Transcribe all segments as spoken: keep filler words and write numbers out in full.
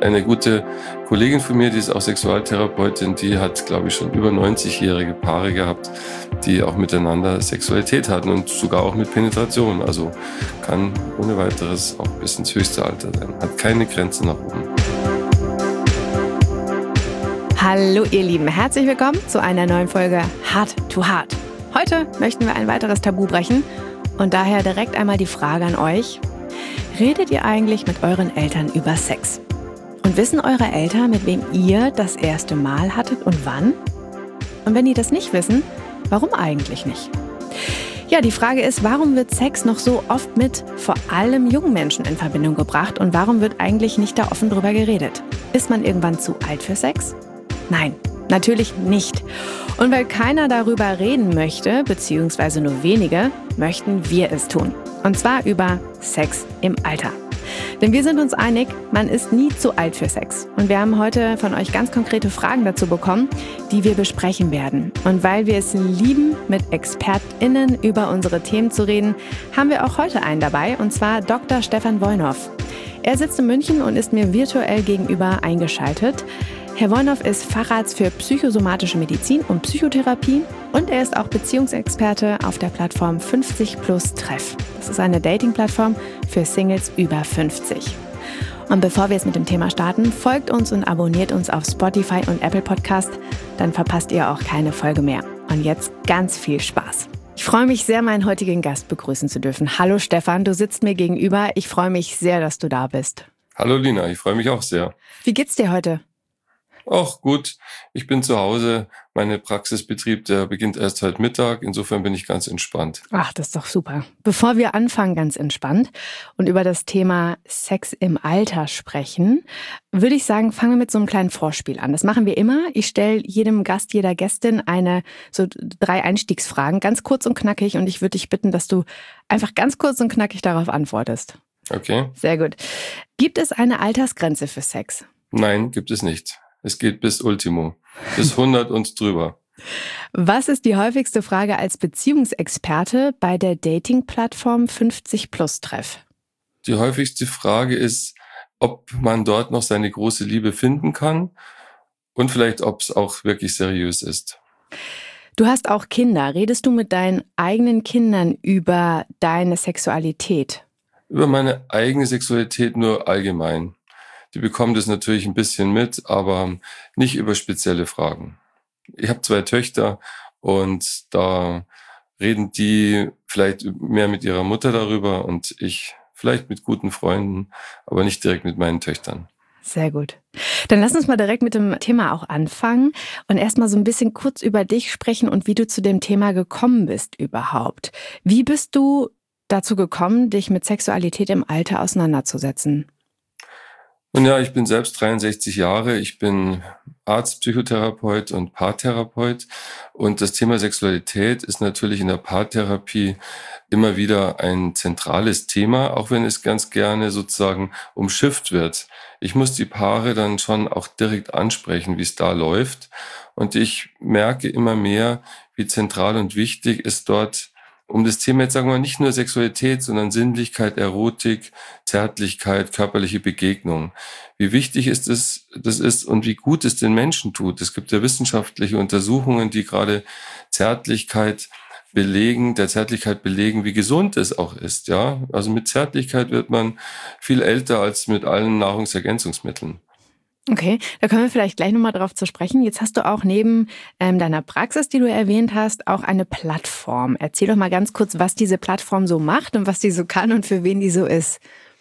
Eine gute Kollegin von mir, die ist auch Sexualtherapeutin, die hat, glaube ich, schon über neunzigjährige Paare gehabt, die auch miteinander Sexualität hatten und sogar auch mit Penetration. Also kann ohne weiteres auch bis ins höchste Alter sein. Hat keine Grenzen nach oben. Hallo ihr Lieben, herzlich willkommen zu einer neuen Folge Heart to Heart. Heute möchten wir ein weiteres Tabu brechen und daher direkt einmal die Frage an euch. Redet ihr eigentlich mit euren Eltern über Sex? Und wissen eure Eltern, mit wem ihr das erste Mal hattet und wann? Und wenn die das nicht wissen, warum eigentlich nicht? Ja, die Frage ist, warum wird Sex noch so oft mit vor allem jungen Menschen in Verbindung gebracht und warum wird eigentlich nicht da offen drüber geredet? Ist man irgendwann zu alt für Sex? Nein, natürlich nicht. Und weil keiner darüber reden möchte, beziehungsweise nur wenige, möchten wir es tun. Und zwar über Sex im Alter. Denn wir sind uns einig, man ist nie zu alt für Sex. Und wir haben heute von euch ganz konkrete Fragen dazu bekommen, die wir besprechen werden. Und weil wir es lieben, mit ExpertInnen über unsere Themen zu reden, haben wir auch heute einen dabei, und zwar Doktor Stefan Wollnoff. Er sitzt in München und ist mir virtuell gegenüber eingeschaltet. Herr Wollnoff ist Facharzt für psychosomatische Medizin und Psychotherapie und er ist auch Beziehungsexperte auf der Plattform fünfzig plus Treff. Das ist eine Dating-Plattform für Singles über fünfzig. Und bevor wir jetzt mit dem Thema starten, folgt uns und abonniert uns auf Spotify und Apple Podcast, dann verpasst ihr auch keine Folge mehr. Und jetzt ganz viel Spaß. Ich freue mich sehr, meinen heutigen Gast begrüßen zu dürfen. Hallo Stefan, du sitzt mir gegenüber. Ich freue mich sehr, dass du da bist. Hallo Lina, ich freue mich auch sehr. Wie geht's dir heute? Ach gut, ich bin zu Hause. Mein Praxisbetrieb, der beginnt erst heute Mittag. Insofern bin ich ganz entspannt. Ach, das ist doch super. Bevor wir anfangen, ganz entspannt und über das Thema Sex im Alter sprechen, würde ich sagen, fangen wir mit so einem kleinen Vorspiel an. Das machen wir immer. Ich stelle jedem Gast, jeder Gästin eine, so drei Einstiegsfragen, ganz kurz und knackig. Und ich würde dich bitten, dass du einfach ganz kurz und knackig darauf antwortest. Okay. Sehr gut. Gibt es eine Altersgrenze für Sex? Nein, gibt es nicht. Es geht bis Ultimo, bis hundert und drüber. Was ist die häufigste Frage als Beziehungsexperte bei der Dating-Plattform fünfzig plus Treff? Die häufigste Frage ist, ob man dort noch seine große Liebe finden kann und vielleicht, ob es auch wirklich seriös ist. Du hast auch Kinder. Redest du mit deinen eigenen Kindern über deine Sexualität? Über meine eigene Sexualität nur allgemein. Die bekommen das natürlich ein bisschen mit, aber nicht über spezielle Fragen. Ich habe zwei Töchter und da reden die vielleicht mehr mit ihrer Mutter darüber und ich vielleicht mit guten Freunden, aber nicht direkt mit meinen Töchtern. Sehr gut. Dann lass uns mal direkt mit dem Thema auch anfangen und erstmal so ein bisschen kurz über dich sprechen und wie du zu dem Thema gekommen bist überhaupt. Wie bist du dazu gekommen, dich mit Sexualität im Alter auseinanderzusetzen? Und ja, ich bin selbst dreiundsechzig Jahre, ich bin Arzt, Psychotherapeut und Paartherapeut und das Thema Sexualität ist natürlich in der Paartherapie immer wieder ein zentrales Thema, auch wenn es ganz gerne sozusagen umschifft wird. Ich muss die Paare dann schon auch direkt ansprechen, wie es da läuft und ich merke immer mehr, wie zentral und wichtig es dort um das Thema jetzt sagen wir nicht nur Sexualität, sondern Sinnlichkeit, Erotik, Zärtlichkeit, körperliche Begegnung. Wie wichtig ist es, das ist und wie gut es den Menschen tut. Es gibt ja wissenschaftliche Untersuchungen, die gerade Zärtlichkeit belegen, der Zärtlichkeit belegen, wie gesund es auch ist. Ja, also mit Zärtlichkeit wird man viel älter als mit allen Nahrungsergänzungsmitteln. Okay, da können wir vielleicht gleich nochmal drauf zu sprechen. Jetzt hast du auch neben ähm, deiner Praxis, die du erwähnt hast, auch eine Plattform. Erzähl doch mal ganz kurz, was diese Plattform so macht und was die so kann und für wen die so ist.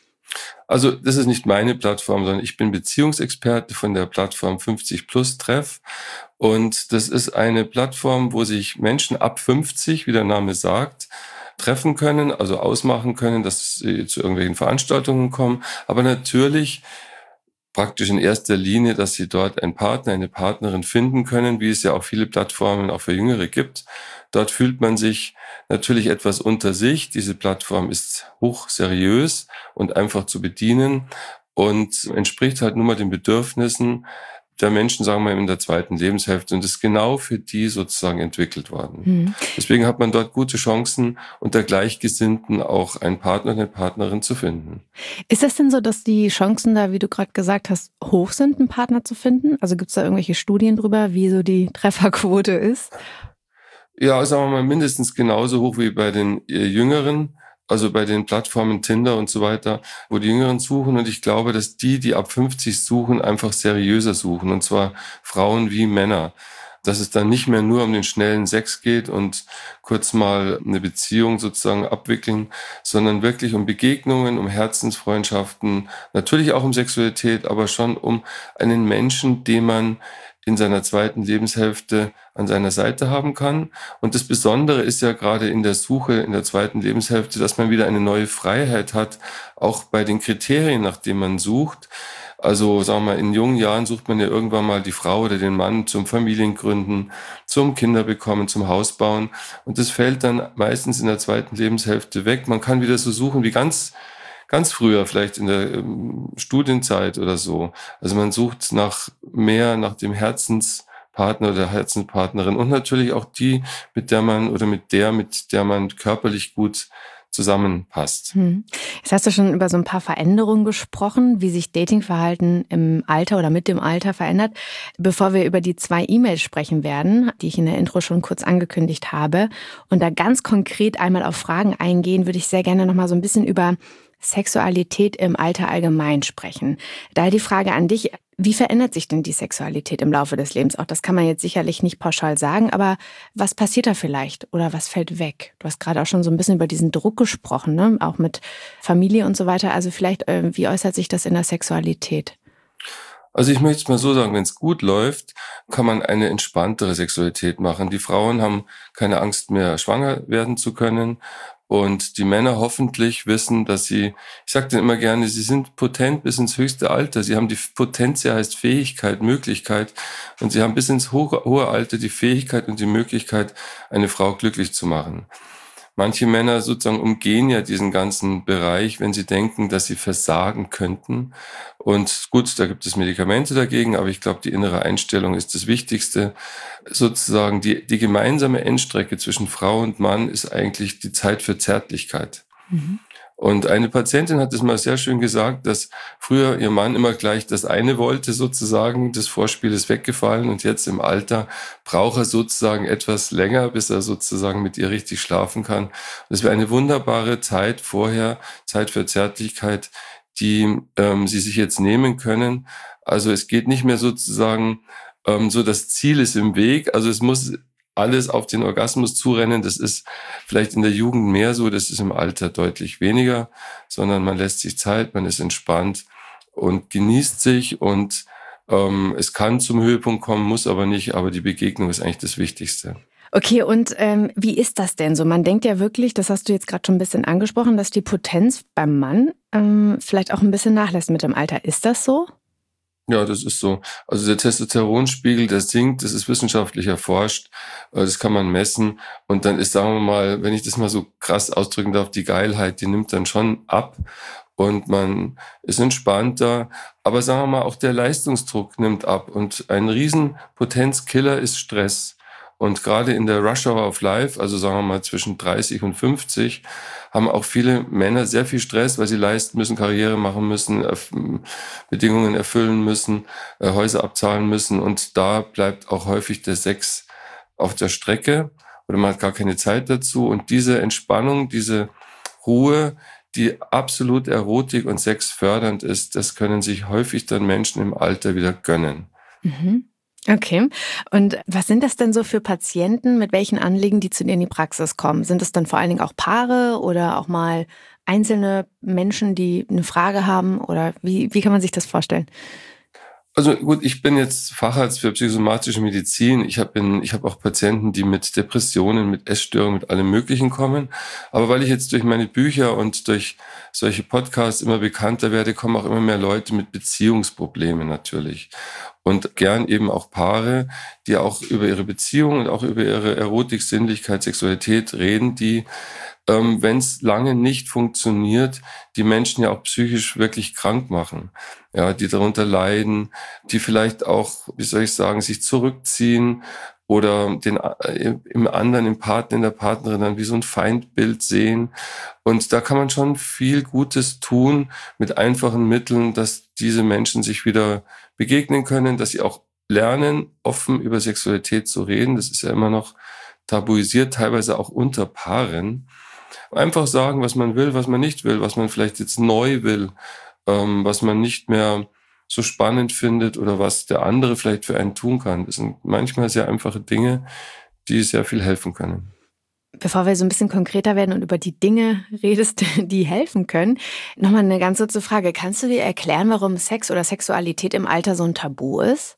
Also das ist nicht meine Plattform, sondern ich bin Beziehungsexperte von der Plattform fünfzig plus Treff. Und das ist eine Plattform, wo sich Menschen ab fünfzig, wie der Name sagt, treffen können, also ausmachen können, dass sie zu irgendwelchen Veranstaltungen kommen. Aber natürlich praktisch in erster Linie, dass sie dort einen Partner, eine Partnerin finden können, wie es ja auch viele Plattformen auch für Jüngere gibt. Dort fühlt man sich natürlich etwas unter sich. Diese Plattform ist hoch seriös und einfach zu bedienen und entspricht halt nur mal den Bedürfnissen der Menschen, sagen wir, in der zweiten Lebenshälfte und ist genau für die sozusagen entwickelt worden. Mhm. Deswegen hat man dort gute Chancen, unter Gleichgesinnten auch einen Partner, eine Partnerin zu finden. Ist das denn so, dass die Chancen da, wie du gerade gesagt hast, hoch sind, einen Partner zu finden? Also gibt es da irgendwelche Studien drüber, wie so die Trefferquote ist? Ja, sagen wir mal, mindestens genauso hoch wie bei den Jüngeren. Also bei den Plattformen Tinder und so weiter, wo die Jüngeren suchen. Und ich glaube, dass die, die ab fünfzig suchen, einfach seriöser suchen. Und zwar Frauen wie Männer. Dass es dann nicht mehr nur um den schnellen Sex geht und kurz mal eine Beziehung sozusagen abwickeln, sondern wirklich um Begegnungen, um Herzensfreundschaften, natürlich auch um Sexualität, aber schon um einen Menschen, den man in seiner zweiten Lebenshälfte an seiner Seite haben kann. Und das Besondere ist ja gerade in der Suche in der zweiten Lebenshälfte, dass man wieder eine neue Freiheit hat, auch bei den Kriterien, nach denen man sucht. Also sagen wir mal, in jungen Jahren sucht man ja irgendwann mal die Frau oder den Mann zum Familiengründen, zum Kinderbekommen, zum Hausbauen. Und das fällt dann meistens in der zweiten Lebenshälfte weg. Man kann wieder so suchen wie ganz Ganz früher, vielleicht in der ähm, Studienzeit oder so. Also man sucht nach mehr, nach dem Herzenspartner oder Herzenspartnerin und natürlich auch die, mit der man oder mit der, mit der man körperlich gut zusammenpasst. Hm. Jetzt hast du schon über so ein paar Veränderungen gesprochen, wie sich Datingverhalten im Alter oder mit dem Alter verändert. Bevor wir über die zwei E-Mails sprechen werden, die ich in der Intro schon kurz angekündigt habe, und da ganz konkret einmal auf Fragen eingehen, würde ich sehr gerne noch mal so ein bisschen über Sexualität im Alter allgemein sprechen. Daher die Frage an dich, wie verändert sich denn die Sexualität im Laufe des Lebens? Auch das kann man jetzt sicherlich nicht pauschal sagen, aber was passiert da vielleicht oder was fällt weg? Du hast gerade auch schon so ein bisschen über diesen Druck gesprochen, ne? Auch mit Familie und so weiter. Also vielleicht, äh, wie äußert sich das in der Sexualität? Also ich möchte es mal so sagen, wenn es gut läuft, kann man eine entspanntere Sexualität machen. Die Frauen haben keine Angst mehr, schwanger werden zu können. Und die Männer hoffentlich wissen, dass sie, ich sage denen immer gerne, sie sind potent bis ins höchste Alter. Sie haben die Potenz, ja heißt Fähigkeit, Möglichkeit. Und sie haben bis ins hohe, hohe Alter die Fähigkeit und die Möglichkeit, eine Frau glücklich zu machen. Manche Männer sozusagen umgehen ja diesen ganzen Bereich, wenn sie denken, dass sie versagen könnten. Und gut, da gibt es Medikamente dagegen, aber ich glaube, die innere Einstellung ist das Wichtigste. Sozusagen die, die gemeinsame Endstrecke zwischen Frau und Mann ist eigentlich die Zeit für Zärtlichkeit. Mhm. Und eine Patientin hat es mal sehr schön gesagt, dass früher ihr Mann immer gleich das eine wollte sozusagen, das Vorspiel ist weggefallen und jetzt im Alter braucht er sozusagen etwas länger, bis er sozusagen mit ihr richtig schlafen kann. Das wäre eine wunderbare Zeit vorher, Zeit für Zärtlichkeit, die ähm, sie sich jetzt nehmen können. Also es geht nicht mehr sozusagen ähm, so, das Ziel ist im Weg, also es muss alles auf den Orgasmus zurennen, das ist vielleicht in der Jugend mehr so, das ist im Alter deutlich weniger, sondern man lässt sich Zeit, man ist entspannt und genießt sich und ähm, es kann zum Höhepunkt kommen, muss aber nicht, aber die Begegnung ist eigentlich das Wichtigste. Okay, und ähm, wie ist das denn so? Man denkt ja wirklich, das hast du jetzt gerade schon ein bisschen angesprochen, dass die Potenz beim Mann ähm, vielleicht auch ein bisschen nachlässt mit dem Alter. Ist das so? Ja, das ist so. Also der Testosteronspiegel, der sinkt, das ist wissenschaftlich erforscht, das kann man messen. Und dann ist, sagen wir mal, wenn ich das mal so krass ausdrücken darf, die Geilheit, die nimmt dann schon ab und man ist entspannter. Aber sagen wir mal, auch der Leistungsdruck nimmt ab. Und ein Riesenpotenzkiller ist Stress. Und gerade in der Rush Hour of Life, also sagen wir mal zwischen dreißig und fünfzig, haben auch viele Männer sehr viel Stress, weil sie leisten müssen, Karriere machen müssen, erf- Bedingungen erfüllen müssen, äh, Häuser abzahlen müssen. Und da bleibt auch häufig der Sex auf der Strecke oder man hat gar keine Zeit dazu. Und diese Entspannung, diese Ruhe, die absolut Erotik und Sex fördernd ist, das können sich häufig dann Menschen im Alter wieder gönnen. Mhm. Okay. Und was sind das denn so für Patienten, mit welchen Anliegen, die zu dir in die Praxis kommen? Sind es dann vor allen Dingen auch Paare oder auch mal einzelne Menschen, die eine Frage haben? Oder wie, wie kann man sich das vorstellen? Also gut, ich bin jetzt Facharzt für psychosomatische Medizin. Ich habe ich habe auch Patienten, die mit Depressionen, mit Essstörungen, mit allem Möglichen kommen. Aber weil ich jetzt durch meine Bücher und durch solche Podcasts immer bekannter werde, kommen auch immer mehr Leute mit Beziehungsproblemen natürlich. Und gern eben auch Paare, die auch über ihre Beziehung und auch über ihre Erotik, Sinnlichkeit, Sexualität reden, die ähm, wenn es lange nicht funktioniert, die Menschen ja auch psychisch wirklich krank machen. Ja, die darunter leiden, die vielleicht auch, wie soll ich sagen, sich zurückziehen oder den äh, im anderen, im Partner, in der Partnerin dann wie so ein Feindbild sehen. Und da kann man schon viel Gutes tun mit einfachen Mitteln, dass diese Menschen sich wieder begegnen können, dass sie auch lernen, offen über Sexualität zu reden. Das ist ja immer noch tabuisiert, teilweise auch unter Paaren. Einfach sagen, was man will, was man nicht will, was man vielleicht jetzt neu will, ähm, was man nicht mehr so spannend findet oder was der andere vielleicht für einen tun kann. Das sind manchmal sehr einfache Dinge, die sehr viel helfen können. Bevor wir so ein bisschen konkreter werden und über die Dinge redest, die helfen können, nochmal eine ganz kurze Frage. Kannst du dir erklären, warum Sex oder Sexualität im Alter so ein Tabu ist?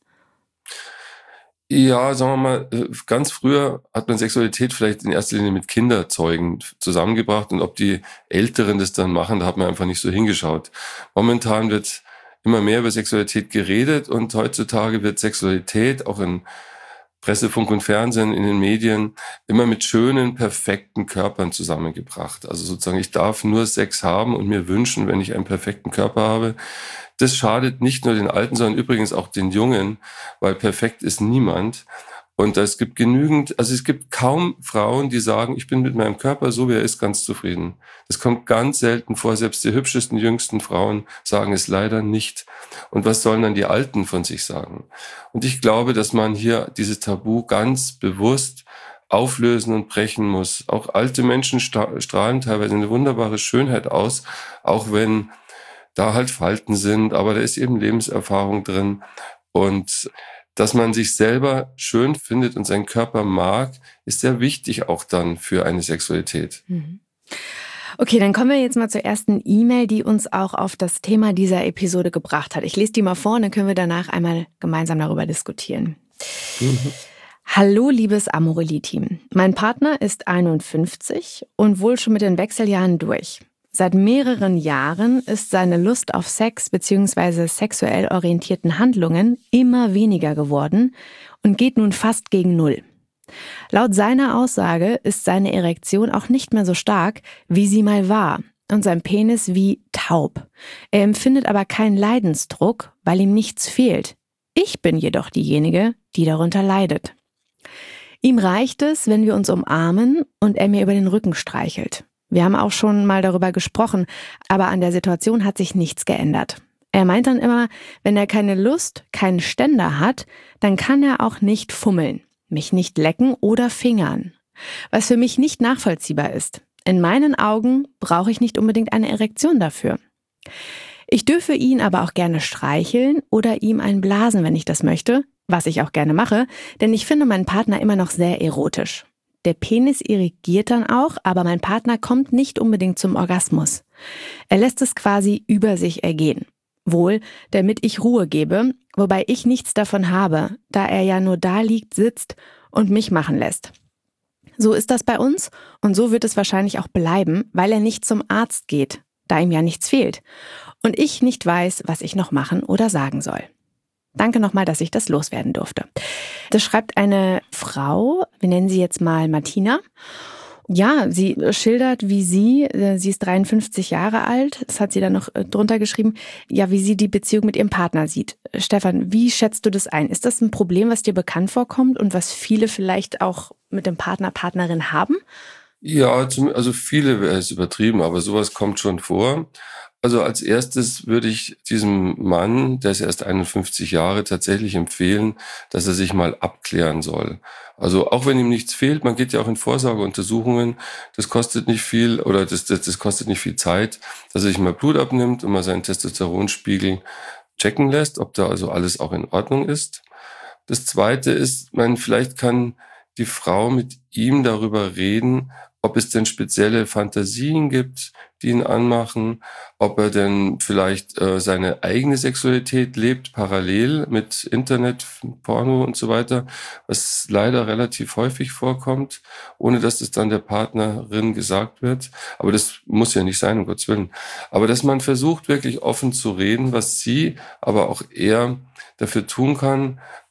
Ja, sagen wir mal, ganz früher hat man Sexualität vielleicht in erster Linie mit Kinderzeugen zusammengebracht und ob die Älteren das dann machen, da hat man einfach nicht so hingeschaut. Momentan wird immer mehr über Sexualität geredet und heutzutage wird Sexualität auch in Presse, Funk und Fernsehen, in den Medien immer mit schönen, perfekten Körpern zusammengebracht. Also sozusagen, ich darf nur Sex haben und mir wünschen, wenn ich einen perfekten Körper habe. Das schadet nicht nur den Alten, sondern übrigens auch den Jungen, weil perfekt ist niemand. Und es gibt genügend, also es gibt kaum Frauen, die sagen, ich bin mit meinem Körper, so wie er ist, ganz zufrieden. Das kommt ganz selten vor. Selbst die hübschesten, jüngsten Frauen sagen es leider nicht. Und was sollen dann die Alten von sich sagen? Und ich glaube, dass man hier dieses Tabu ganz bewusst auflösen und brechen muss. Auch alte Menschen strahlen teilweise eine wunderbare Schönheit aus, auch wenn da halt Falten sind, aber da ist eben Lebenserfahrung drin. Und dass man sich selber schön findet und seinen Körper mag, ist sehr wichtig auch dann für eine Sexualität. Okay, dann kommen wir jetzt mal zur ersten E-Mail, die uns auch auf das Thema dieser Episode gebracht hat. Ich lese die mal vor und dann können wir danach einmal gemeinsam darüber diskutieren. Mhm. Hallo, liebes Amorelie-Team. Mein Partner ist einundfünfzig und wohl schon mit den Wechseljahren durch. Seit mehreren Jahren ist seine Lust auf Sex bzw. sexuell orientierten Handlungen immer weniger geworden und geht nun fast gegen Null. Laut seiner Aussage ist seine Erektion auch nicht mehr so stark, wie sie mal war und sein Penis wie taub. Er empfindet aber keinen Leidensdruck, weil ihm nichts fehlt. Ich bin jedoch diejenige, die darunter leidet. Ihm reicht es, wenn wir uns umarmen und er mir über den Rücken streichelt. Wir haben auch schon mal darüber gesprochen, aber an der Situation hat sich nichts geändert. Er meint dann immer, wenn er keine Lust, keinen Ständer hat, dann kann er auch nicht fummeln, mich nicht lecken oder fingern. Was für mich nicht nachvollziehbar ist. In meinen Augen brauche ich nicht unbedingt eine Erektion dafür. Ich dürfe ihn aber auch gerne streicheln oder ihm einblasen, wenn ich das möchte, was ich auch gerne mache, denn ich finde meinen Partner immer noch sehr erotisch. Der Penis irrigiert dann auch, aber mein Partner kommt nicht unbedingt zum Orgasmus. Er lässt es quasi über sich ergehen. Wohl, damit ich Ruhe gebe, wobei ich nichts davon habe, da er ja nur da liegt, sitzt und mich machen lässt. So ist das bei uns und so wird es wahrscheinlich auch bleiben, weil er nicht zum Arzt geht, da ihm ja nichts fehlt. Und ich nicht weiß, was ich noch machen oder sagen soll. Danke nochmal, dass ich das loswerden durfte. Das schreibt eine Frau, wir nennen sie jetzt mal Martina. Ja, sie schildert, wie sie, sie ist dreiundfünfzig Jahre alt, das hat sie dann noch drunter geschrieben, ja, wie sie die Beziehung mit ihrem Partner sieht. Stefan, wie schätzt du das ein? Ist das ein Problem, was dir bekannt vorkommt und was viele vielleicht auch mit dem Partner, Partnerin haben? Ja, zum, also viele wäre es übertrieben, aber sowas kommt schon vor. Also als erstes würde ich diesem Mann, der ist erst einundfünfzig Jahre, tatsächlich empfehlen, dass er sich mal abklären soll. Also auch wenn ihm nichts fehlt, man geht ja auch in Vorsorgeuntersuchungen, das kostet nicht viel oder das, das, das kostet nicht viel Zeit, dass er sich mal Blut abnimmt und mal seinen Testosteronspiegel checken lässt, ob da also alles auch in Ordnung ist. Das Zweite ist, man vielleicht kann die Frau mit ihm darüber reden, ob es denn spezielle Fantasien gibt, die ihn anmachen, ob er denn vielleicht äh, seine eigene Sexualität lebt, parallel mit Internet, Porno und so weiter, was leider relativ häufig vorkommt, ohne dass das dann der Partnerin gesagt wird. Aber das muss ja nicht sein, um Gottes Willen. Aber dass man versucht, wirklich offen zu reden, was sie, aber auch er dafür tun kann,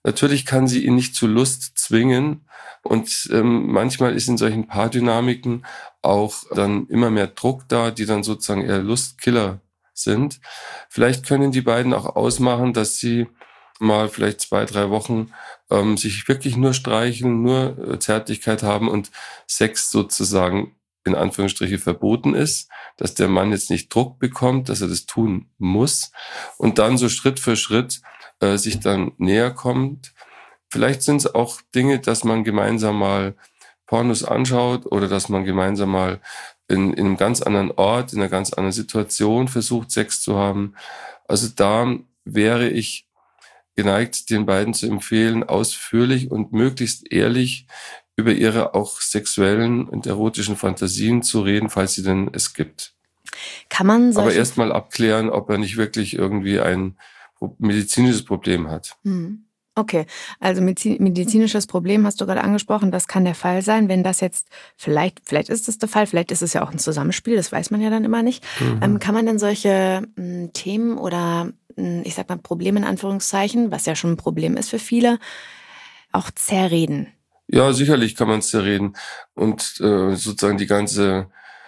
Natürlich kann sie ihn nicht zu Lust zwingen und ähm, manchmal ist in solchen Paardynamiken auch dann immer mehr Druck da, die dann sozusagen eher Lustkiller sind. Vielleicht können die beiden auch ausmachen, dass sie mal vielleicht zwei, drei Wochen ähm, sich wirklich nur streicheln, nur äh, Zärtlichkeit haben und Sex sozusagen in Anführungsstriche verboten ist, dass der Mann jetzt nicht Druck bekommt, dass er das tun muss und dann so Schritt für Schritt äh, sich dann näher kommt. Vielleicht sind es auch Dinge, dass man gemeinsam mal Pornos anschaut oder dass man gemeinsam mal in, in einem ganz anderen Ort, in einer ganz anderen Situation versucht, Sex zu haben. Also da wäre ich geneigt, den beiden zu empfehlen, ausführlich und möglichst ehrlich über ihre auch sexuellen und erotischen Fantasien zu reden, falls sie denn es gibt. Kann man solche... Aber erst mal abklären, ob er nicht wirklich irgendwie ein medizinisches Problem hat. Hm. Okay, also medizinisches Problem hast du gerade angesprochen, das kann der Fall sein, wenn das jetzt, vielleicht, vielleicht ist es der Fall, vielleicht ist es ja auch ein Zusammenspiel, das weiß man ja dann immer nicht. Mhm. Ähm, kann man denn solche m, Themen oder, m, ich sag mal, Probleme in Anführungszeichen, was ja schon ein Problem ist für viele, auch zerreden? Ja, sicherlich kann man es zerreden und äh, sozusagen die ganze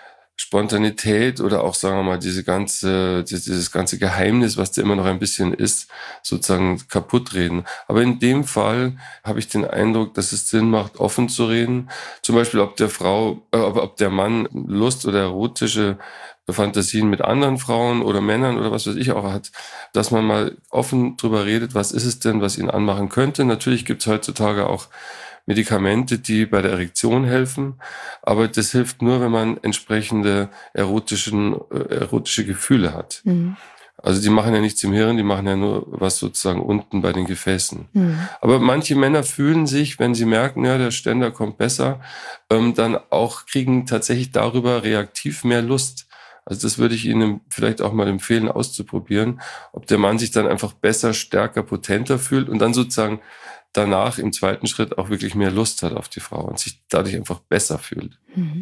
Spontanität oder auch, sagen wir mal, diese ganze, dieses ganze Geheimnis, was da immer noch ein bisschen ist, sozusagen kaputt reden. Aber in dem Fall habe ich den Eindruck, dass es Sinn macht, offen zu reden. Zum Beispiel, ob der Frau, äh, ob der Mann Lust oder erotische Fantasien mit anderen Frauen oder Männern oder was weiß ich auch hat, dass man mal offen drüber redet, was ist es denn, was ihn anmachen könnte. Natürlich gibt es heutzutage auch Medikamente, die bei der Erektion helfen, aber das hilft nur, wenn man entsprechende erotischen, äh, erotische Gefühle hat. Mhm. Also die machen ja nichts im Hirn, die machen ja nur was sozusagen unten bei den Gefäßen. Mhm. Aber manche Männer fühlen sich, wenn sie merken, ja, der Ständer kommt besser, ähm, dann auch kriegen tatsächlich darüber reaktiv mehr Lust. Also das würde ich Ihnen vielleicht auch mal empfehlen, auszuprobieren, ob der Mann sich dann einfach besser, stärker, potenter fühlt und dann sozusagen danach im zweiten Schritt auch wirklich mehr Lust hat auf die Frau und sich dadurch einfach besser fühlt.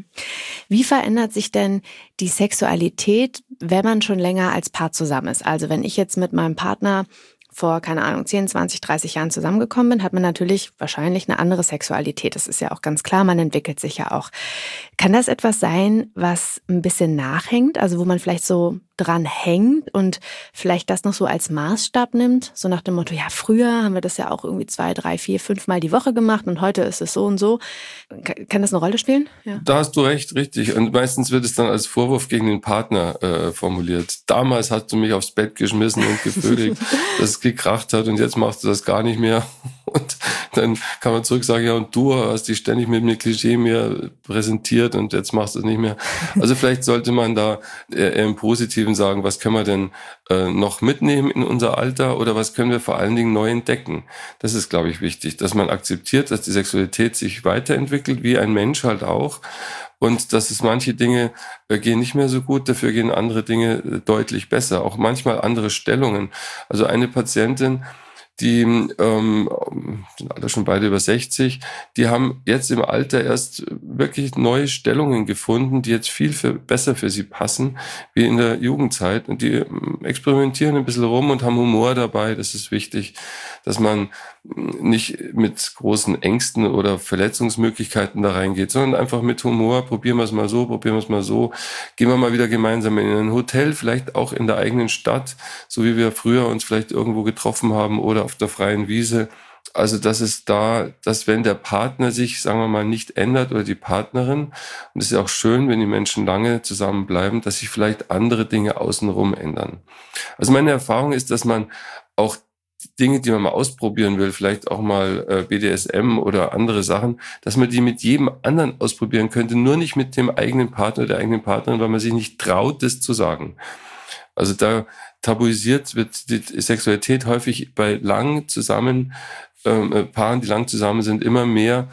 Wie verändert sich denn die Sexualität, wenn man schon länger als Paar zusammen ist? Also wenn ich jetzt mit meinem Partner vor, keine Ahnung, zehn, zwanzig, dreißig Jahren zusammengekommen bin, hat man natürlich wahrscheinlich eine andere Sexualität. Das ist ja auch ganz klar, man entwickelt sich ja auch. Kann das etwas sein, was ein bisschen nachhängt? Also wo man vielleicht so dran hängt und vielleicht das noch so als Maßstab nimmt? So nach dem Motto, ja, früher haben wir das ja auch irgendwie zwei, drei, vier, fünf Mal die Woche gemacht und heute ist es so und so. Kann das eine Rolle spielen? Ja. Da hast du recht, richtig. Und meistens wird es dann als Vorwurf gegen den Partner äh, formuliert. Damals hast du mich aufs Bett geschmissen und gevögelt, dass es gekracht hat und jetzt machst du das gar nicht mehr. Und dann kann man zurück sagen, ja, und du hast dich ständig mit einem Klischee mir präsentiert und jetzt machst du es nicht mehr. Also vielleicht sollte man da eher im Positiven sagen, was können wir denn äh, noch mitnehmen in unser Alter oder was können wir vor allen Dingen neu entdecken. Das ist, glaube ich, wichtig, dass man akzeptiert, dass die Sexualität sich weiterentwickelt, wie ein Mensch halt auch. Und dass es manche Dinge äh, gehen nicht mehr so gut, dafür gehen andere Dinge äh, deutlich besser. Auch manchmal andere Stellungen. Also eine Patientin, die ähm, sind alle schon beide über sechzig, die haben jetzt im Alter erst wirklich neue Stellungen gefunden, die jetzt viel für, besser für sie passen, wie in der Jugendzeit. Und die experimentieren ein bisschen rum und haben Humor dabei. Das ist wichtig, dass man nicht mit großen Ängsten oder Verletzungsmöglichkeiten da reingeht, sondern einfach mit Humor, probieren wir es mal so, probieren wir es mal so, gehen wir mal wieder gemeinsam in ein Hotel, vielleicht auch in der eigenen Stadt, so wie wir früher uns vielleicht irgendwo getroffen haben oder auf der freien Wiese. Also das ist da, dass wenn der Partner sich, sagen wir mal, nicht ändert oder die Partnerin, und es ist ja auch schön, wenn die Menschen lange zusammenbleiben, dass sich vielleicht andere Dinge außenrum ändern. Also meine Erfahrung ist, dass man auch Dinge, die man mal ausprobieren will, vielleicht auch mal äh, B D S M oder andere Sachen, dass man die mit jedem anderen ausprobieren könnte, nur nicht mit dem eigenen Partner oder der eigenen Partnerin, weil man sich nicht traut, das zu sagen. Also da tabuisiert wird die Sexualität häufig bei lang zusammen, ähm, Paaren, die lang zusammen sind, immer mehr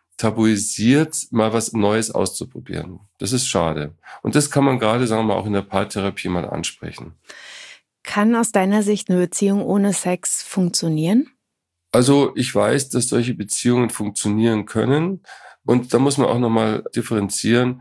tabuisiert, mal was Neues auszuprobieren. Das ist schade. Und das kann man gerade, sagen wir mal, auch in der Paartherapie mal ansprechen. Kann aus deiner Sicht eine Beziehung ohne Sex funktionieren? Also ich weiß, dass solche Beziehungen funktionieren können. Und da muss man auch nochmal differenzieren.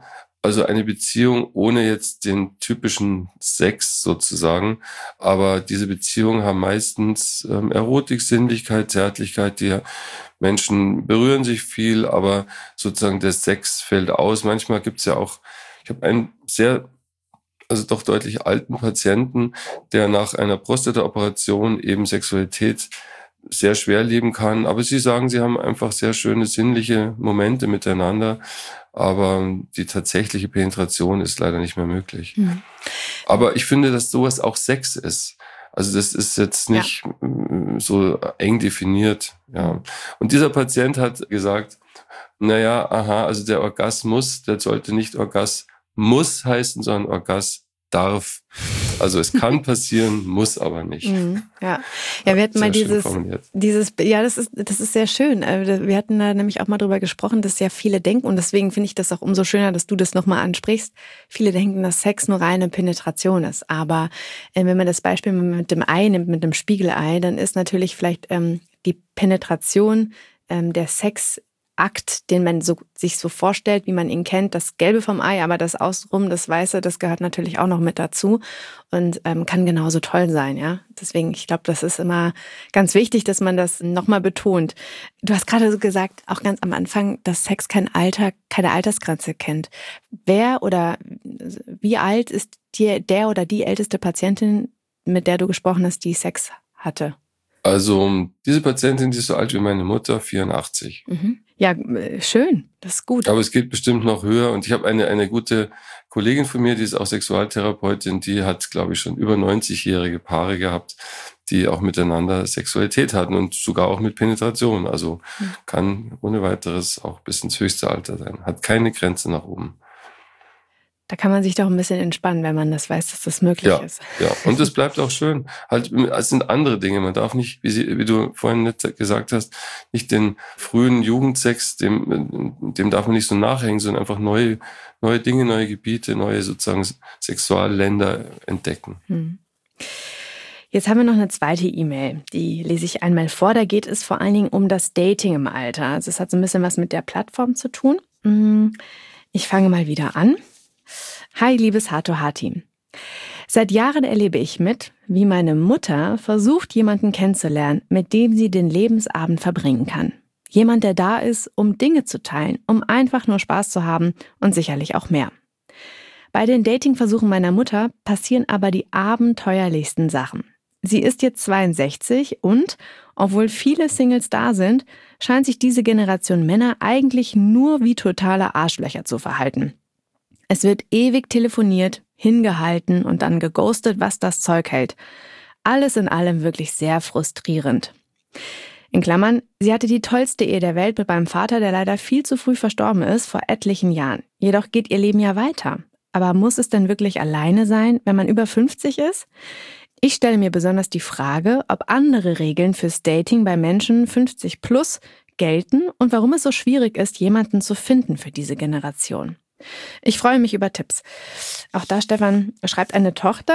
Also eine Beziehung ohne jetzt den typischen Sex sozusagen. Aber diese Beziehungen haben meistens ähm, Erotik, Sinnlichkeit, Zärtlichkeit. Die Menschen berühren sich viel, aber sozusagen der Sex fällt aus. Manchmal gibt's ja auch, ich habe einen sehr, also doch deutlich alten Patienten, der nach einer Prostata-Operation eben Sexualität sehr schwer leben kann. Aber sie sagen, sie haben einfach sehr schöne sinnliche Momente miteinander. Aber die tatsächliche Penetration ist leider nicht mehr möglich. Mhm. Aber ich finde, dass sowas auch Sex ist. Also das ist jetzt nicht ja. so eng definiert. Ja. Und dieser Patient hat gesagt, naja, aha, also der Orgasmus, der sollte nicht Orgasmus heißen, sondern Orgas darf. Also es kann passieren, muss aber nicht. Mhm, ja. ja, wir hatten mal dieses, dieses, ja, das ist, das ist sehr schön. Wir hatten da nämlich auch mal drüber gesprochen, dass ja viele denken, und deswegen finde ich das auch umso schöner, dass du das nochmal ansprichst. Viele denken, dass Sex nur reine Penetration ist. Aber äh, wenn man das Beispiel mit dem Ei nimmt, mit dem Spiegelei, dann ist natürlich vielleicht ähm, die Penetration, ähm, der Sex Akt, den man so, sich so vorstellt, wie man ihn kennt, das Gelbe vom Ei, aber das Außenrum, das Weiße, das gehört natürlich auch noch mit dazu und ähm, kann genauso toll sein, ja. Deswegen, ich glaube, das ist immer ganz wichtig, dass man das nochmal betont. Du hast gerade so gesagt, auch ganz am Anfang, dass Sex kein Alter, keine Altersgrenze kennt. Wer oder wie alt ist die, der oder die älteste Patientin, mit der du gesprochen hast, die Sex hatte? Also diese Patientin, die ist so alt wie meine Mutter, vierundachtzig. Mhm. Ja, schön, das ist gut. Aber es geht bestimmt noch höher. Und ich habe eine eine gute Kollegin von mir, die ist auch Sexualtherapeutin, die hat, glaube ich, schon über neunzigjährige Paare gehabt, die auch miteinander Sexualität hatten und sogar auch mit Penetration. Also mhm. kann ohne weiteres auch bis ins höchste Alter sein. Hat keine Grenze nach oben. Da kann man sich doch ein bisschen entspannen, wenn man das weiß, dass das möglich ja, ist. Ja, und es bleibt auch schön. Halt, es sind andere Dinge. Man darf nicht, wie, sie, wie du vorhin gesagt hast, nicht den frühen Jugendsex, dem, dem darf man nicht so nachhängen, sondern einfach neue, neue Dinge, neue Gebiete, neue sozusagen Sexualländer entdecken. Hm. Jetzt haben wir noch eine zweite E-Mail, die lese ich einmal vor. Da geht es vor allen Dingen um das Dating im Alter. Also es hat so ein bisschen was mit der Plattform zu tun. Ich fange mal wieder an. Hi, liebes Hart-to-Hart-Team. Seit Jahren erlebe ich mit, wie meine Mutter versucht, jemanden kennenzulernen, mit dem sie den Lebensabend verbringen kann. Jemand, der da ist, um Dinge zu teilen, um einfach nur Spaß zu haben und sicherlich auch mehr. Bei den Datingversuchen meiner Mutter passieren aber die abenteuerlichsten Sachen. Sie ist jetzt zweiundsechzig und, obwohl viele Singles da sind, scheint sich diese Generation Männer eigentlich nur wie totale Arschlöcher zu verhalten. Es wird ewig telefoniert, hingehalten und dann geghostet, was das Zeug hält. Alles in allem wirklich sehr frustrierend. In Klammern, sie hatte die tollste Ehe der Welt mit meinem Vater, der leider viel zu früh verstorben ist, vor etlichen Jahren. Jedoch geht ihr Leben ja weiter. Aber muss es denn wirklich alleine sein, wenn man über fünfzig ist? Ich stelle mir besonders die Frage, ob andere Regeln fürs Dating bei Menschen fünfzig plus gelten und warum es so schwierig ist, jemanden zu finden für diese Generation. Ich freue mich über Tipps. Auch da, Stefan, schreibt eine Tochter,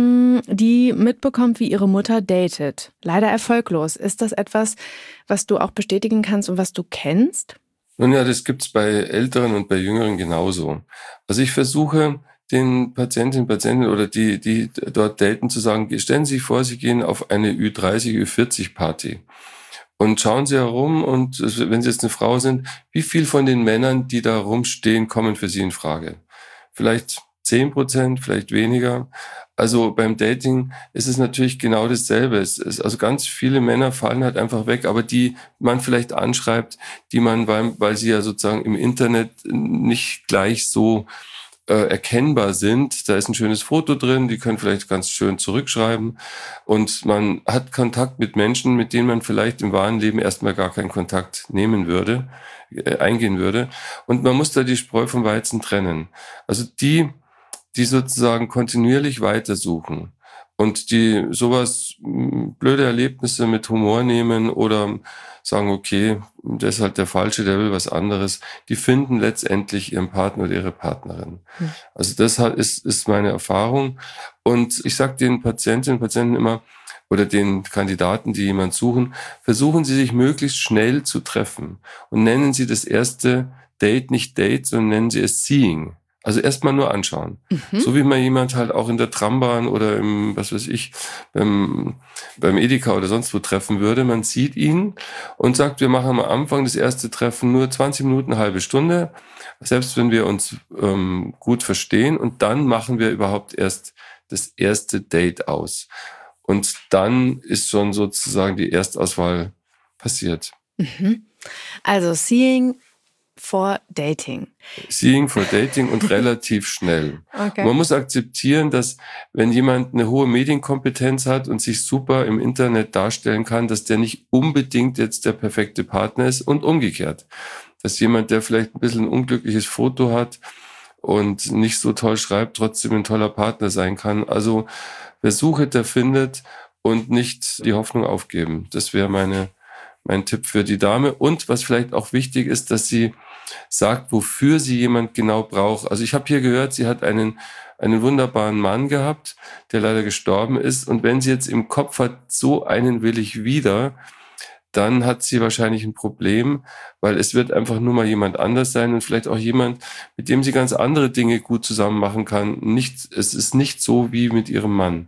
die mitbekommt, wie ihre Mutter datet. Leider erfolglos. Ist das etwas, was du auch bestätigen kannst und was du kennst? Nun ja, das gibt's bei Älteren und bei Jüngeren genauso. Also ich versuche den Patientinnen und Patienten oder die, die dort daten, zu sagen, stellen Sie sich vor, Sie gehen auf eine Ü dreißig, Ü vierzig Party. Und schauen Sie herum und wenn Sie jetzt eine Frau sind, wie viel von den Männern, die da rumstehen, kommen für Sie in Frage? Vielleicht zehn Prozent, vielleicht weniger. Also beim Dating ist es natürlich genau dasselbe. Es ist, also ganz viele Männer fallen halt einfach weg, aber die man vielleicht anschreibt, die man, weil, weil sie ja sozusagen im Internet nicht gleich so Äh, erkennbar sind. Da ist ein schönes Foto drin, die können vielleicht ganz schön zurückschreiben und man hat Kontakt mit Menschen, mit denen man vielleicht im wahren Leben erstmal gar keinen Kontakt nehmen würde, äh, eingehen würde. Und man muss da die Spreu vom Weizen trennen. Also die, die sozusagen kontinuierlich weitersuchen und die sowas, blöde Erlebnisse mit Humor nehmen oder sagen, okay, das ist halt der Falsche, der will was anderes, die finden letztendlich ihren Partner oder ihre Partnerin. Hm. Also das ist, ist meine Erfahrung. Und ich sage den Patientinnen und Patienten immer, oder den Kandidaten, die jemand suchen, versuchen Sie sich möglichst schnell zu treffen und nennen Sie das erste Date nicht Date, sondern nennen Sie es Seeing. Also erstmal nur anschauen. Mhm. So wie man jemand halt auch in der Trambahn oder im, was weiß ich, beim, beim Edeka oder sonst wo treffen würde. Man sieht ihn und sagt, wir machen am Anfang das erste Treffen nur zwanzig Minuten, eine halbe Stunde. Selbst wenn wir uns ähm, gut verstehen. Und dann machen wir überhaupt erst das erste Date aus. Und dann ist schon sozusagen die Erstauswahl passiert. Mhm. Also Seeing for Dating. Seeing for Dating und relativ schnell. Okay. Man muss akzeptieren, dass wenn jemand eine hohe Medienkompetenz hat und sich super im Internet darstellen kann, dass der nicht unbedingt jetzt der perfekte Partner ist und umgekehrt. Dass jemand, der vielleicht ein bisschen ein unglückliches Foto hat und nicht so toll schreibt, trotzdem ein toller Partner sein kann. Also wer sucht, der findet und nicht die Hoffnung aufgeben. Das wäre meine mein Tipp für die Dame. Und was vielleicht auch wichtig ist, dass sie sagt, wofür sie jemand genau braucht. Also ich habe hier gehört, sie hat einen einen wunderbaren Mann gehabt, der leider gestorben ist. Und wenn sie jetzt im Kopf hat, so einen will ich wieder, dann hat sie wahrscheinlich ein Problem, weil es wird einfach nur mal jemand anders sein und vielleicht auch jemand, mit dem sie ganz andere Dinge gut zusammen machen kann. Nicht, es ist nicht so wie mit ihrem Mann.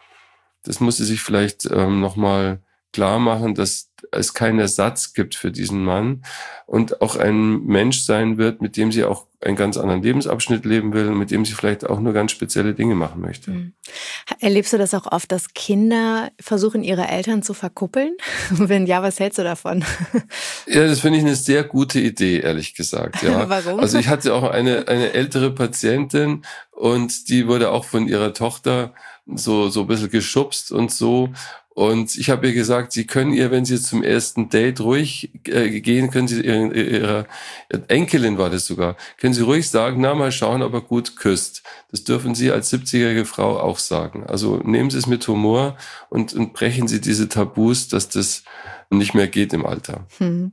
Das muss sie sich vielleicht ähm, nochmal klar machen, dass es keinen Ersatz gibt für diesen Mann und auch ein Mensch sein wird, mit dem sie auch einen ganz anderen Lebensabschnitt leben will und mit dem sie vielleicht auch nur ganz spezielle Dinge machen möchte. Mhm. Erlebst du das auch oft, dass Kinder versuchen, ihre Eltern zu verkuppeln? Wenn ja, was hältst du davon? Ja, das finde ich eine sehr gute Idee, ehrlich gesagt. Ja. Warum? Also ich hatte auch eine eine ältere Patientin und die wurde auch von ihrer Tochter so so ein bisschen geschubst und so. Und ich habe ihr gesagt, Sie können ihr, wenn Sie zum ersten Date ruhig äh, gehen, können Sie ihrer, ihrer Enkelin war das sogar, können Sie ruhig sagen, na mal schauen, ob er gut küsst. Das dürfen Sie als siebzigjährige Frau auch sagen. Also nehmen Sie es mit Humor und, und brechen Sie diese Tabus, dass das nicht mehr geht im Alter. Hm.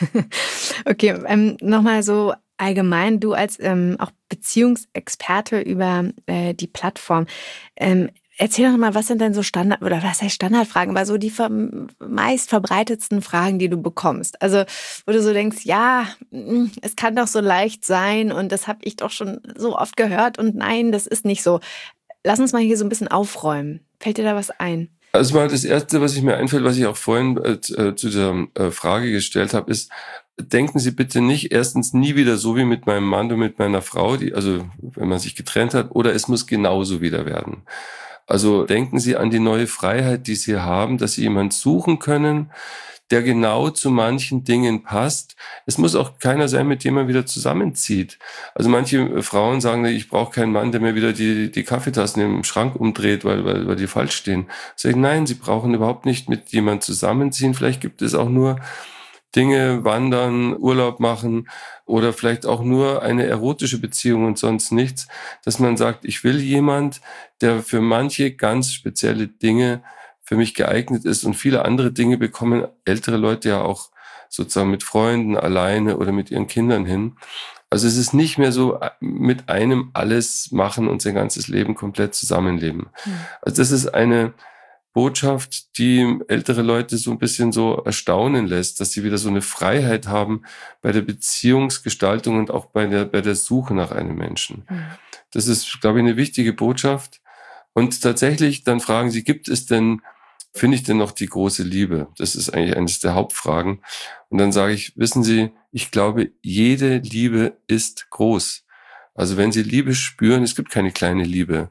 Okay, ähm, nochmal so allgemein, du als ähm, auch Beziehungsexperte über äh, die Plattform, ähm, erzähl doch mal, was sind denn so Standard, oder was heißt Standardfragen, aber so die meist verbreitetsten Fragen, die du bekommst. Also, wo du so denkst, ja, es kann doch so leicht sein und das habe ich doch schon so oft gehört und nein, das ist nicht so. Lass uns mal hier so ein bisschen aufräumen. Fällt dir da was ein? Also mal das Erste, was ich mir einfällt, was ich auch vorhin äh, zu dieser äh, Frage gestellt habe, ist, denken Sie bitte nicht erstens nie wieder so wie mit meinem Mann und mit meiner Frau, die, also wenn man sich getrennt hat, oder es muss genauso wieder werden. Also denken Sie an die neue Freiheit, die Sie haben, dass Sie jemanden suchen können, der genau zu manchen Dingen passt. Es muss auch keiner sein, mit dem man wieder zusammenzieht. Also manche Frauen sagen, ich brauche keinen Mann, der mir wieder die, die Kaffeetassen im Schrank umdreht, weil, weil, weil die falsch stehen. Sag ich, nein, Sie brauchen überhaupt nicht mit jemandem zusammenziehen. Vielleicht gibt es auch nur Dinge, wandern, Urlaub machen oder vielleicht auch nur eine erotische Beziehung und sonst nichts, dass man sagt, ich will jemand, der für manche ganz spezielle Dinge für mich geeignet ist und viele andere Dinge bekommen ältere Leute ja auch sozusagen mit Freunden alleine oder mit ihren Kindern hin. Also es ist nicht mehr so mit einem alles machen und sein ganzes Leben komplett zusammenleben. Mhm. Also das ist eine Botschaft, die ältere Leute so ein bisschen so erstaunen lässt, dass sie wieder so eine Freiheit haben bei der Beziehungsgestaltung und auch bei der, bei der Suche nach einem Menschen. Mhm. Das ist, glaube ich, eine wichtige Botschaft. Und tatsächlich dann fragen sie, gibt es denn, finde ich denn noch die große Liebe? Das ist eigentlich eines der Hauptfragen. Und dann sage ich, wissen Sie, ich glaube, jede Liebe ist groß. Also wenn Sie Liebe spüren, es gibt keine kleine Liebe.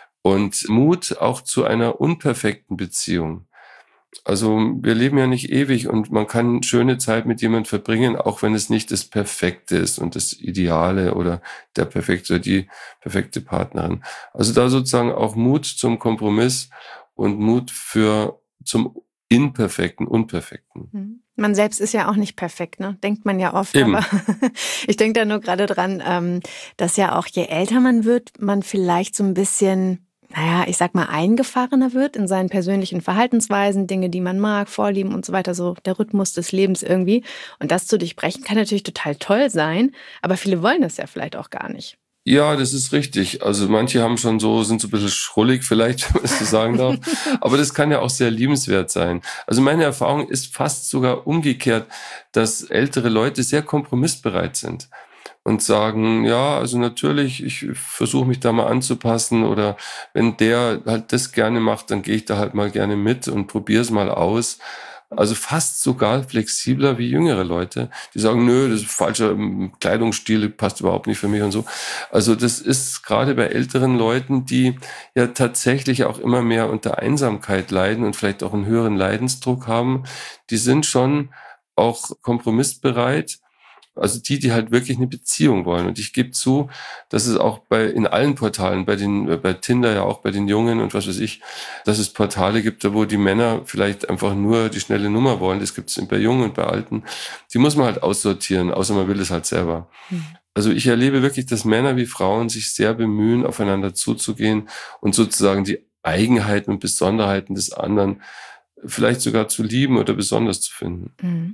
Und Mut auch zu einer unperfekten Beziehung. Also wir leben ja nicht ewig und man kann schöne Zeit mit jemandem verbringen, auch wenn es nicht das Perfekte ist und das Ideale oder der perfekte oder die perfekte Partnerin. Also da sozusagen auch Mut zum Kompromiss und Mut für zum Imperfekten, Unperfekten. Man selbst ist ja auch nicht perfekt, ne? Denkt man ja oft. Eben. Aber ich denke da nur gerade dran, dass ja auch je älter man wird, man vielleicht so ein bisschen, naja, ich sag mal, eingefahrener wird in seinen persönlichen Verhaltensweisen, Dinge, die man mag, Vorlieben und so weiter, so der Rhythmus des Lebens irgendwie. Und das zu durchbrechen kann natürlich total toll sein, aber viele wollen das ja vielleicht auch gar nicht. Ja, das ist richtig. Also manche haben schon so, sind so ein bisschen schrullig vielleicht, wenn man das so sagen darf. Aber das kann ja auch sehr liebenswert sein. Also meine Erfahrung ist fast sogar umgekehrt, dass ältere Leute sehr kompromissbereit sind. und sagen, ja, also natürlich, ich versuche mich da mal anzupassen oder wenn der halt das gerne macht, dann gehe ich da halt mal gerne mit und probiere es mal aus. Also fast sogar flexibler wie jüngere Leute, die sagen, nö, das ist falscher Kleidungsstil, passt überhaupt nicht für mich und so. Also das ist gerade bei älteren Leuten, die ja tatsächlich auch immer mehr unter Einsamkeit leiden und vielleicht auch einen höheren Leidensdruck haben, die sind schon auch kompromissbereit. Also die, die halt wirklich eine Beziehung wollen. Und ich gebe zu, dass es auch bei in allen Portalen, bei den bei Tinder ja auch bei den Jungen und was weiß ich, dass es Portale gibt, wo die Männer vielleicht einfach nur die schnelle Nummer wollen. Das gibt es bei Jungen und bei Alten. Die muss man halt aussortieren, außer man will es halt selber. Mhm. Also ich erlebe wirklich, dass Männer wie Frauen sich sehr bemühen, aufeinander zuzugehen und sozusagen die Eigenheiten und Besonderheiten des anderen vielleicht sogar zu lieben oder besonders zu finden. Mhm.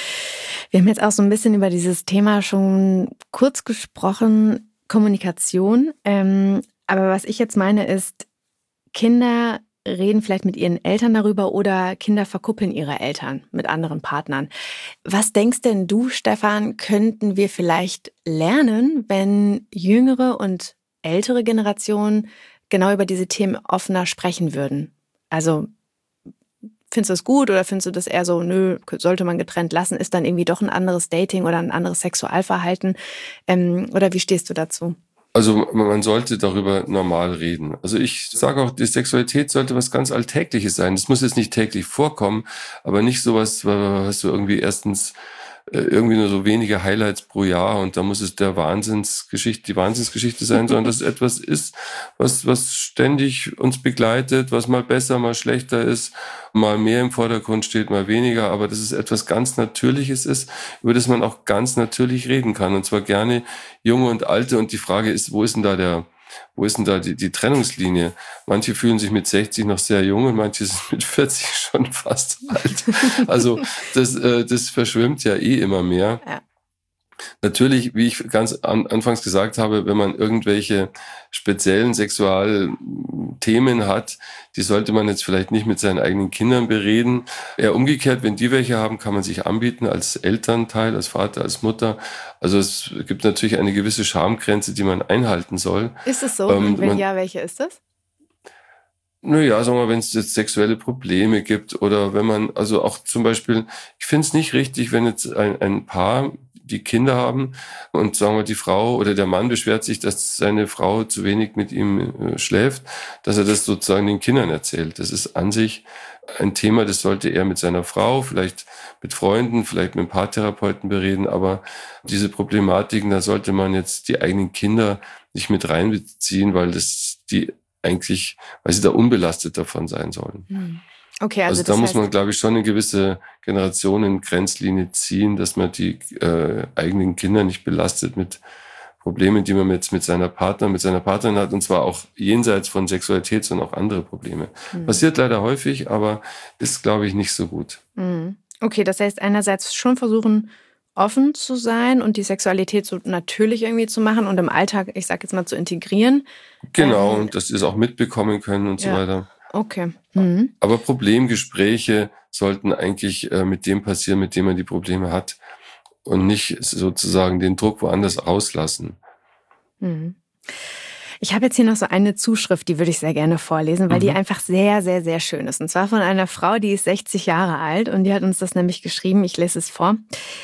Wir haben jetzt auch so ein bisschen über dieses Thema schon kurz gesprochen, Kommunikation. Ähm, aber was ich jetzt meine ist, Kinder reden vielleicht mit ihren Eltern darüber oder Kinder verkuppeln ihre Eltern mit anderen Partnern. Was denkst denn du, Stefan, könnten wir vielleicht lernen, wenn jüngere und ältere Generationen genau über diese Themen offener sprechen würden? Also findest du das gut oder findest du das eher so, nö, sollte man getrennt lassen, ist dann irgendwie doch ein anderes Dating oder ein anderes Sexualverhalten? Ähm, oder wie stehst du dazu? Also man sollte darüber normal reden. Also ich sage auch, die Sexualität sollte was ganz Alltägliches sein. Das muss jetzt nicht täglich vorkommen, aber nicht sowas, was du irgendwie erstens irgendwie nur so wenige Highlights pro Jahr und da muss es der Wahnsinnsgeschichte, die Wahnsinnsgeschichte sein, sondern dass es etwas ist, was, was ständig uns begleitet, was mal besser, mal schlechter ist, mal mehr im Vordergrund steht, mal weniger, aber dass es etwas ganz Natürliches ist, über das man auch ganz natürlich reden kann und zwar gerne Junge und Alte und die Frage ist, wo ist denn da der Wo ist denn da die, die Trennungslinie? Manche fühlen sich mit sechzig noch sehr jung und manche sind mit vierzig schon fast alt. Also das, äh, das verschwimmt ja eh immer mehr. Ja. Natürlich, wie ich ganz an, anfangs gesagt habe, wenn man irgendwelche speziellen Sexualthemen hat, die sollte man jetzt vielleicht nicht mit seinen eigenen Kindern bereden. Eher umgekehrt, wenn die welche haben, kann man sich anbieten als Elternteil, als Vater, als Mutter. Also es gibt natürlich eine gewisse Schamgrenze, die man einhalten soll. Ist es so? Ähm, Und wenn man, ja, welche ist das? Naja, sagen wir mal, wenn es jetzt sexuelle Probleme gibt oder wenn man, also auch zum Beispiel, ich finde es nicht richtig, wenn jetzt ein, ein Paar, die Kinder haben und sagen wir, die Frau oder der Mann beschwert sich, dass seine Frau zu wenig mit ihm äh, schläft, dass er das sozusagen den Kindern erzählt. Das ist an sich ein Thema, das sollte er mit seiner Frau, vielleicht mit Freunden, vielleicht mit einem Paartherapeuten bereden, aber diese Problematiken, da sollte man jetzt die eigenen Kinder nicht mit reinbeziehen, weil das die eigentlich, weil sie da unbelastet davon sein sollen. Okay, also, also da muss man, glaube ich, schon eine gewisse Generationen-Grenzlinie ziehen, dass man die äh, eigenen Kinder nicht belastet mit Problemen, die man jetzt mit seiner Partner, mit seiner Partnerin hat, und zwar auch jenseits von Sexualität, sondern auch andere Probleme. Mhm. Passiert leider häufig, aber ist, glaube ich, nicht so gut. Mhm. Okay, das heißt einerseits schon versuchen, offen zu sein und die Sexualität so natürlich irgendwie zu machen und im Alltag, ich sag jetzt mal, zu integrieren. Genau, ähm, und dass sie es auch mitbekommen können und ja. so weiter. Okay. Mhm. Aber Problemgespräche sollten eigentlich äh, mit dem passieren, mit dem man die Probleme hat und nicht sozusagen den Druck woanders rauslassen. Mhm. Ich habe jetzt hier noch so eine Zuschrift, die würde ich sehr gerne vorlesen, weil mhm. die einfach sehr, sehr, sehr schön ist. Und zwar von einer Frau, die ist sechzig Jahre alt und die hat uns das nämlich geschrieben. Ich lese es vor.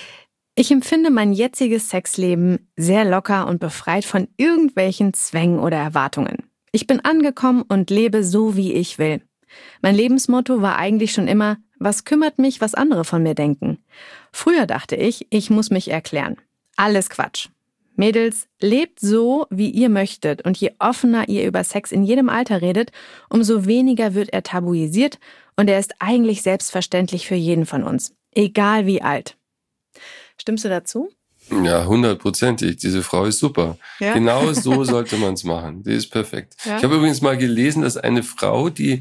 Ich empfinde mein jetziges Sexleben sehr locker und befreit von irgendwelchen Zwängen oder Erwartungen. Ich bin angekommen und lebe so, wie ich will. Mein Lebensmotto war eigentlich schon immer, was kümmert mich, was andere von mir denken? Früher dachte ich, ich muss mich erklären. Alles Quatsch. Mädels, lebt so, wie ihr möchtet und je offener ihr über Sex in jedem Alter redet, umso weniger wird er tabuisiert und er ist eigentlich selbstverständlich für jeden von uns, egal wie alt. Stimmst du dazu? Ja, hundertprozentig. Diese Frau ist super. Ja? Genau so sollte man es machen. Die ist perfekt. Ja? Ich habe übrigens mal gelesen, dass eine Frau, die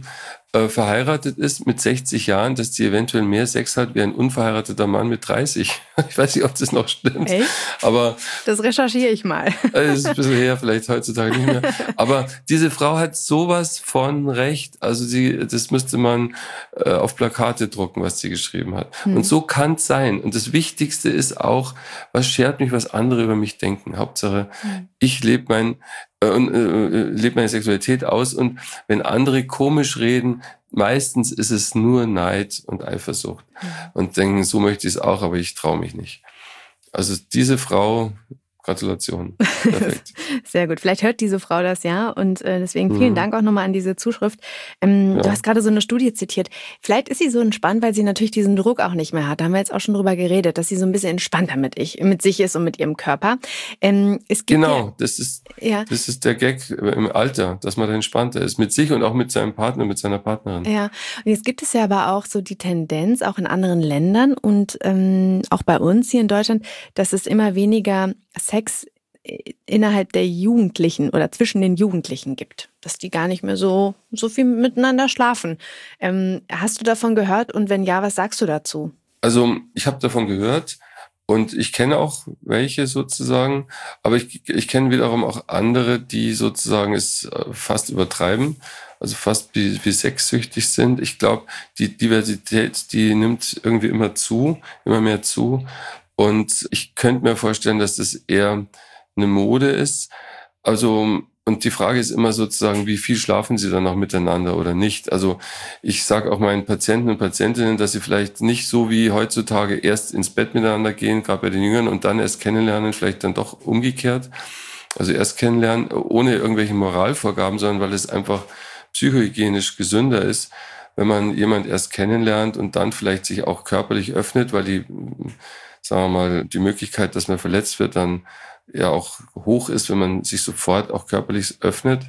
äh, verheiratet ist mit sechzig Jahren, dass die eventuell mehr Sex hat wie ein unverheirateter Mann mit dreißig. Ich weiß nicht, ob das noch stimmt. Echt? Aber das recherchiere ich mal. Das ist ein bisschen her, vielleicht heutzutage nicht mehr. Aber diese Frau hat sowas von recht. Also sie, das müsste man äh, auf Plakate drucken, was sie geschrieben hat. Hm. Und so kann es sein. Und das Wichtigste ist auch, was schert mich, was andere über mich denken. Hauptsache, hm. ich lebe mein äh, äh, lebe meine Sexualität aus. Und wenn andere komisch reden, meistens ist es nur Neid und Eifersucht. Hm. Und denken, so möchte ich es auch, aber ich traue mich nicht. Also diese Frau... Gratulation. Perfekt. Sehr gut. Vielleicht hört diese Frau das ja und äh, deswegen vielen mhm. Dank auch nochmal an diese Zuschrift. Ähm, ja. Du hast gerade so eine Studie zitiert. Vielleicht ist sie so entspannt, weil sie natürlich diesen Druck auch nicht mehr hat. Da haben wir jetzt auch schon drüber geredet, dass sie so ein bisschen entspannter mit, ich, mit sich ist und mit ihrem Körper. Ähm, es gibt genau, ja, das ist, ja. das ist der Gag im Alter, dass man da entspannter ist. Mit sich und auch mit seinem Partner, mit seiner Partnerin. Ja, und jetzt gibt es ja aber auch so die Tendenz, auch in anderen Ländern und ähm, auch bei uns hier in Deutschland, dass es immer weniger Sex innerhalb der Jugendlichen oder zwischen den Jugendlichen gibt, dass die gar nicht mehr so so viel miteinander schlafen. Ähm, hast du davon gehört und wenn ja, was sagst du dazu? Also ich habe davon gehört und ich kenne auch welche sozusagen, aber ich, ich kenne wiederum auch andere, die sozusagen es fast übertreiben, also fast wie, wie sexsüchtig sind. Ich glaube, die Diversität, die nimmt irgendwie immer zu, immer mehr zu. Und ich könnte mir vorstellen, dass das eher eine Mode ist. Also, und die Frage ist immer sozusagen, wie viel schlafen sie dann noch miteinander oder nicht? Also ich sage auch meinen Patienten und Patientinnen, dass sie vielleicht nicht so wie heutzutage erst ins Bett miteinander gehen, gerade bei den Jüngern, und dann erst kennenlernen, vielleicht dann doch umgekehrt. Also erst kennenlernen, ohne irgendwelche Moralvorgaben, sondern weil es einfach psychohygienisch gesünder ist, wenn man jemand erst kennenlernt und dann vielleicht sich auch körperlich öffnet, weil die, sagen wir mal, die Möglichkeit, dass man verletzt wird, dann ja auch hoch ist, wenn man sich sofort auch körperlich öffnet.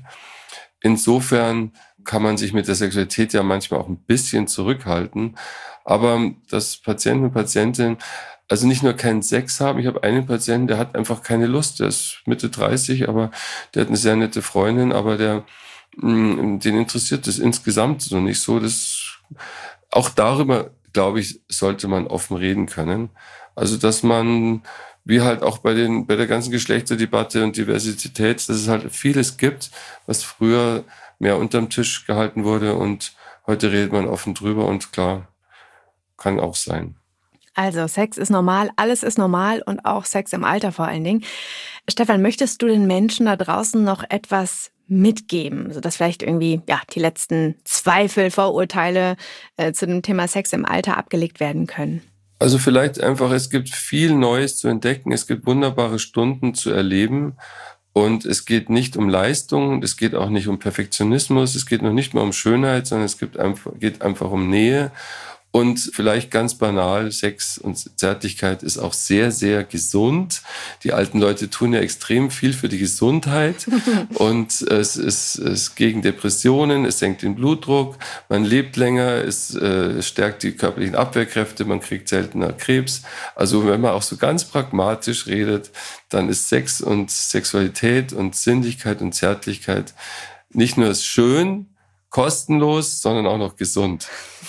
Insofern kann man sich mit der Sexualität ja manchmal auch ein bisschen zurückhalten. Aber dass Patienten und Patientinnen also nicht nur keinen Sex haben. Ich habe einen Patienten, der hat einfach keine Lust. Der ist Mitte dreißig, aber der hat eine sehr nette Freundin, aber der, mh, den interessiert das insgesamt so nicht so. Das, auch darüber, glaube ich, sollte man offen reden können. Also, dass man, wie halt auch bei den, bei der ganzen Geschlechterdebatte und Diversität, dass es halt vieles gibt, was früher mehr unterm Tisch gehalten wurde und heute redet man offen drüber und klar, kann auch sein. Also Sex ist normal, alles ist normal und auch Sex im Alter vor allen Dingen. Stefan, möchtest du den Menschen da draußen noch etwas mitgeben, sodass vielleicht irgendwie ja die letzten Zweifel, Vorurteile äh, zu dem Thema Sex im Alter abgelegt werden können? Also vielleicht einfach, es gibt viel Neues zu entdecken, es gibt wunderbare Stunden zu erleben und es geht nicht um Leistung, es geht auch nicht um Perfektionismus, es geht noch nicht mal um Schönheit, sondern es gibt einfach, geht einfach um Nähe. Und vielleicht ganz banal, Sex und Zärtlichkeit ist auch sehr, sehr gesund. Die alten Leute tun ja extrem viel für die Gesundheit. Und es ist, es ist gegen Depressionen, es senkt den Blutdruck, man lebt länger, es äh, stärkt die körperlichen Abwehrkräfte, man kriegt seltener Krebs. Also wenn man auch so ganz pragmatisch redet, dann ist Sex und Sexualität und Sinnlichkeit und Zärtlichkeit nicht nur schön, kostenlos, sondern auch noch gesund.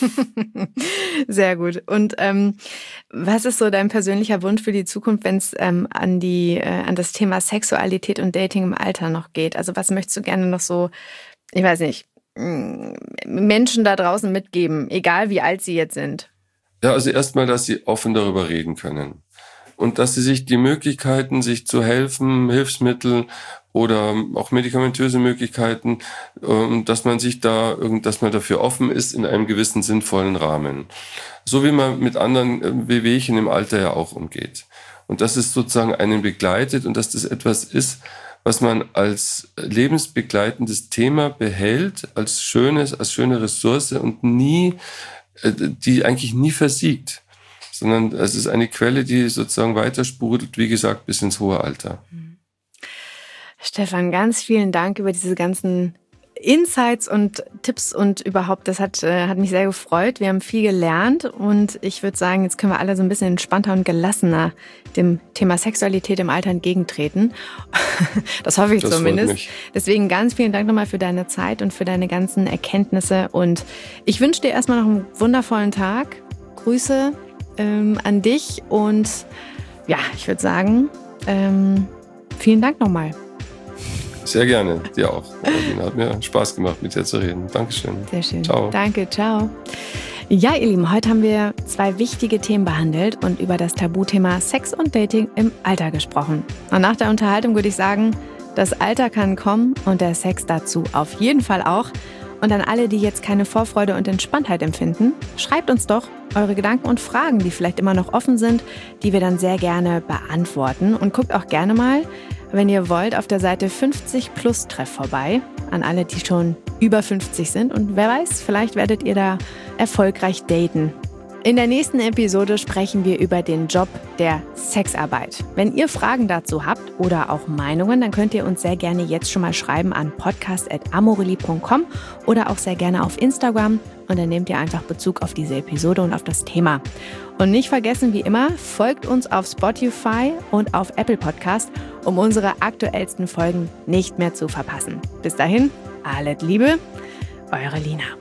Sehr gut. Und ähm, was ist so dein persönlicher Wunsch für die Zukunft, wenn es ähm, an die äh, an das Thema Sexualität und Dating im Alter noch geht? Also was möchtest du gerne noch so, ich weiß nicht, Menschen da draußen mitgeben, egal wie alt sie jetzt sind? Ja, also erstmal, dass sie offen darüber reden können. Und dass sie sich die Möglichkeiten, sich zu helfen, Hilfsmittel oder auch medikamentöse Möglichkeiten, dass man sich da, dass man dafür offen ist in einem gewissen sinnvollen Rahmen. So wie man mit anderen Wehwehchen im Alter ja auch umgeht. Und dass es sozusagen einen begleitet und dass das etwas ist, was man als lebensbegleitendes Thema behält, als schönes, als schöne Ressource und nie, die eigentlich nie versiegt. Sondern es ist eine Quelle, die sozusagen weiter sprudelt, wie gesagt, bis ins hohe Alter. Stefan, ganz vielen Dank über diese ganzen Insights und Tipps und überhaupt, das hat, äh, hat mich sehr gefreut. Wir haben viel gelernt und ich würde sagen, jetzt können wir alle so ein bisschen entspannter und gelassener dem Thema Sexualität im Alter entgegentreten. Das hoffe ich das zumindest. Deswegen ganz vielen Dank nochmal für deine Zeit und für deine ganzen Erkenntnisse und ich wünsche dir erstmal noch einen wundervollen Tag. Grüße ähm, an dich und ja, ich würde sagen, ähm, vielen Dank nochmal. Sehr gerne, dir auch. Alina, hat mir Spaß gemacht, mit dir zu reden. Dankeschön. Sehr schön. Ciao. Danke, ciao. Ja, ihr Lieben, heute haben wir zwei wichtige Themen behandelt und über das Tabuthema Sex und Dating im Alter gesprochen. Und nach der Unterhaltung würde ich sagen, das Alter kann kommen und der Sex dazu auf jeden Fall auch. Und an alle, die jetzt keine Vorfreude und Entspanntheit empfinden, schreibt uns doch eure Gedanken und Fragen, die vielleicht immer noch offen sind, die wir dann sehr gerne beantworten. Und guckt auch gerne mal, wenn ihr wollt, auf der Seite fünfzig Plus Treff vorbei, an alle, die schon über fünfzig sind. Und wer weiß, vielleicht werdet ihr da erfolgreich daten. In der nächsten Episode sprechen wir über den Job der Sexarbeit. Wenn ihr Fragen dazu habt oder auch Meinungen, dann könnt ihr uns sehr gerne jetzt schon mal schreiben an podcast at amorelie punkt com oder auch sehr gerne auf Instagram und dann nehmt ihr einfach Bezug auf diese Episode und auf das Thema. Und nicht vergessen, wie immer, folgt uns auf Spotify und auf Apple Podcast, um unsere aktuellsten Folgen nicht mehr zu verpassen. Bis dahin, alles Liebe, eure Lina.